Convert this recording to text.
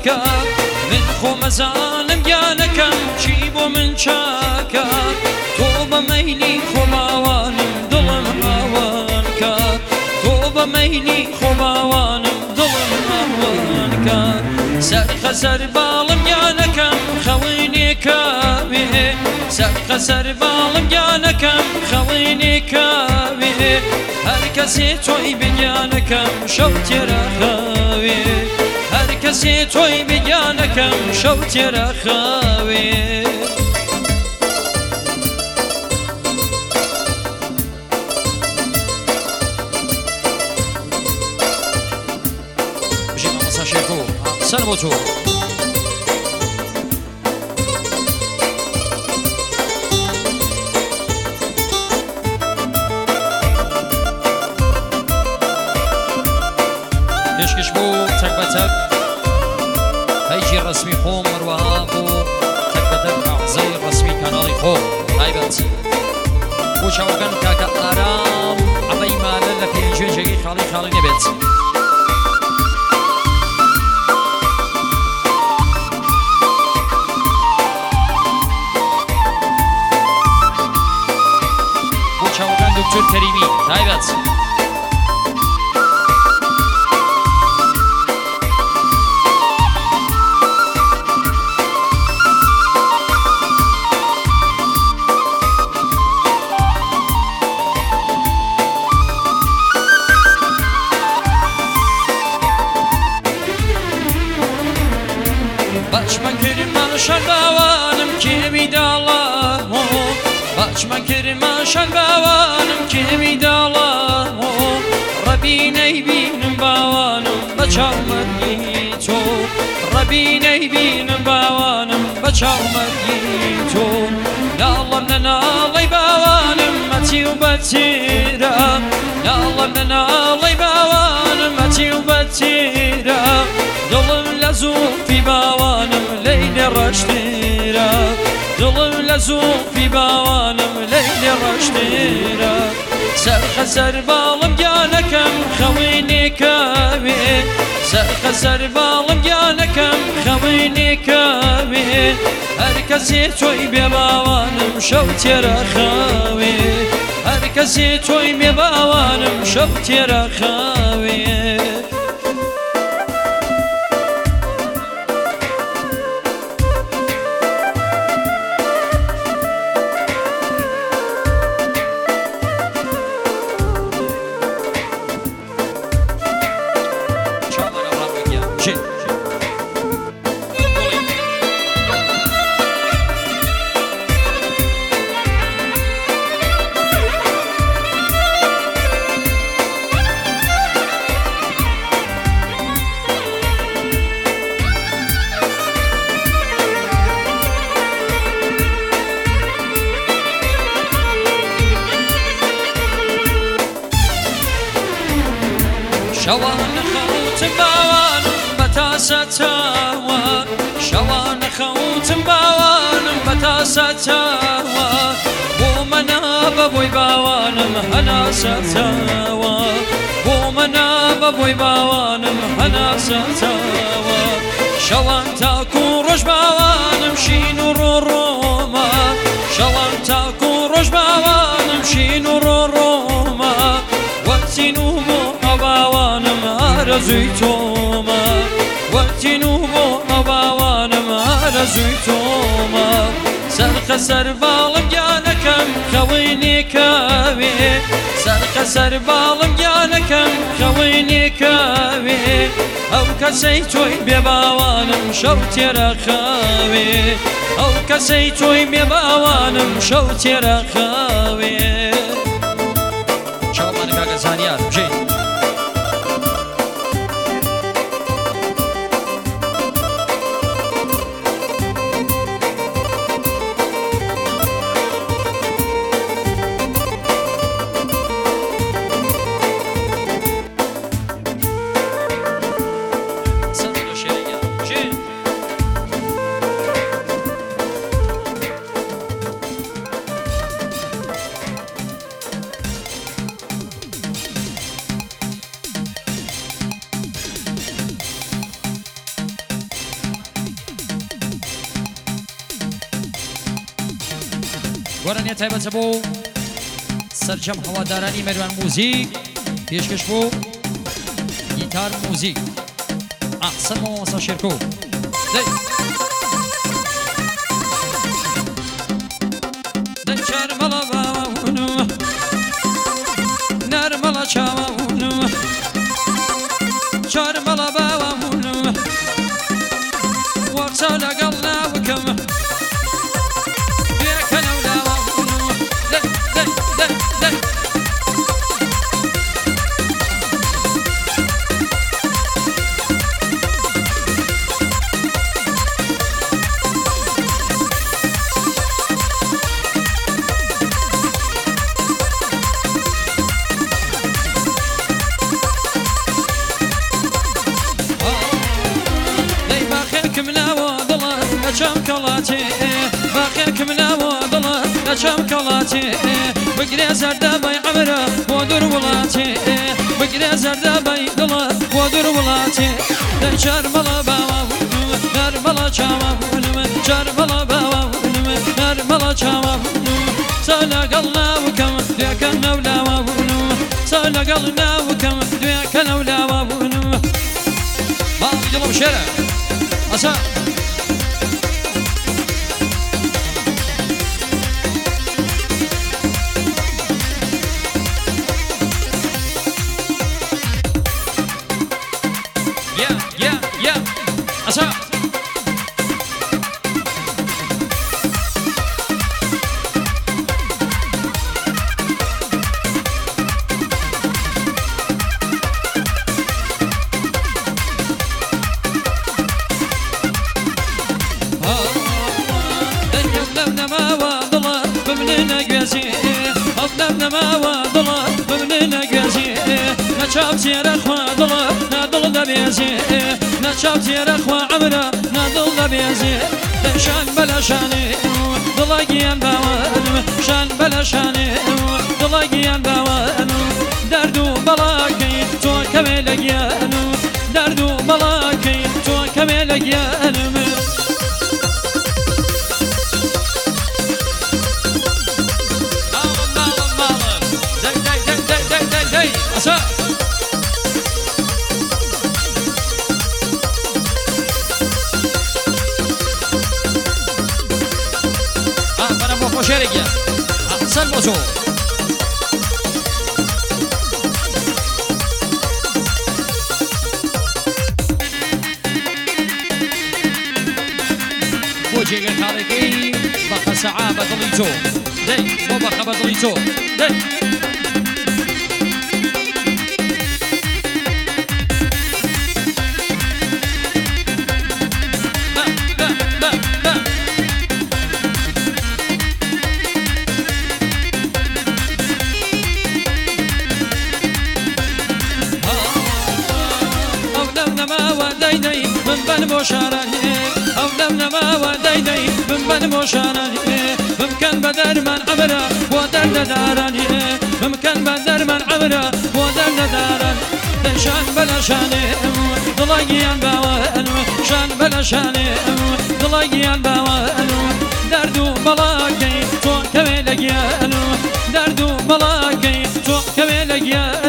چاکە من خۆ مەزانم گیانەکەم چی بۆ من چاکە تۆ بە مەیلی خۆ باوانم دڵم هاوان کە تۆ بە مەیلی خۆ باوانم دڵم هاوان کە سەرخەسەر باڵم گیانەکەم خەوینێکاوێ سەرخەسەر باڵم گیانەکەم خەوینێکاوێ هەر کەسێ تۆی بگیانەکەم شەو تێرە خاوێ هەر کەسێ تۆی بگیانەکەم شەو تێرە خاوێ بژیمە مەسا شێکۆ سەر بۆ تۆ پێشکەش بۆ تەک بە تەک هەیجی ڕسمی خۆم مروەها بۆ تەک بە تەک ئاعزای ڕسمی کاناڵی خۆم تایبەت بۆ چاوەکان کاکە ئارام ئەمەی مالە لە پێنجێژەکەی خاڵی خاڵی نەبێت بۆ چاوەکان دکتۆر کەریمی تایبەت بچمە کرمە شەرباوانم کێوی داڵە بچمە کرمە شەرباوانم کێوی داڵە ڕەبینەی بینم باوانم بە چاومەرگی تۆ ڕەبینەی بینم باوانم بە چاومەرگی تۆ ناڵەم لە ناڵەی باوانم مەتی و بەتیرە ناڵەم لە ناڵەی باوانم مەتی و بەتیرە دڵم لە زووفی باوانم لەیلێ ڕەشتێرە دڵم لە زووفی باوانم لەیلێ ڕەشتێرە سەرخەسەر باڵم گیانەکەم خەوینێکاوێ سەرخەسەر باڵم گیانەکەم خەوینێکاوێ هەر کەسێ تۆی بێ باوانم شەو تێرە خاوێ هەر کەسێ تۆی بێ باوانم شەو تێرە خاوێ شەوانە خەوتم باوانم بە تاسەتەوە شەوانە خەوتم باوانم بە تاسەتەوە بۆ مەنابە بۆی باوانم هەناسەتەوە بۆ مەنابە بۆی باوانم هەناسەتەوە شەوان تاکو ڕۆژ باوانم شین و ڕۆڕۆمە شەوان تاکو ڕۆژ باوانم شین و ڕۆڕۆمە وەتین و بۆ باوانم ئارەزووی تۆمە وەتین و بۆ باوانم ئارەزووی تۆمە سەرخەسەر باڵم گیانەکەم خەوینێکاوێ سەرخەسەر باڵم گیانەکەم خەوینێکاوێ ئەو کەسەی تۆی بێ باوانم شەو تێرە خاوێ ئەو کەسەی تۆی بێ باوانم شەو تێرە خاوێ چاومانە کاکە زانیار بژین گۆرانیە تایبەتە بۆ سەرجەم هەوادارانی مەروان موزیک پێشکەش بۆ گیتار موزیک ئەحسەن مامۆستا شێرکۆ دەی دەی چارمەڵە باوەون نەرمەڵە چاوەون چارمەڵە باوەون وەقسە لەگەڵ ناوکەم چم کلاتی بگیره زرده بای عمره بودر ولاتی بگیره زرده بای دلا بودر ولاتی در چرملا باوا نرملا چاوا چرملا باوا نرملا چاوا سالا قلنا وكم ديك النولا وابونو سالا قلنا وكم ديك النولا وابونو ما يلا بشارع أسا أسا نشاف زير أخوة ضلا نضل دبيزي نشاف زير أخوة عمرة نضل دبيزي شان بلا شاني ضلاقيان باوان شان بلا شاني ضلاقيان باوان دردو بلاكي تو كميلقيان دردو بلاكي تو كميلقيان أسا برام با خوشرگی احسن باشو بوجه خارجي بقى سعابة ضليتو دي بابا خبا ضليتو دي أو لمنا ما وديدي من بن مشارني ممكن بدر من عمره ودر دارني ممكن بدر من عمره ودر دارني شان بلا شاني ضلاقيان باوان شان بلا شاني ضلاقيان باوان دردو بلاقي تو كميلقيان دردو بلاقي تو كميلقيان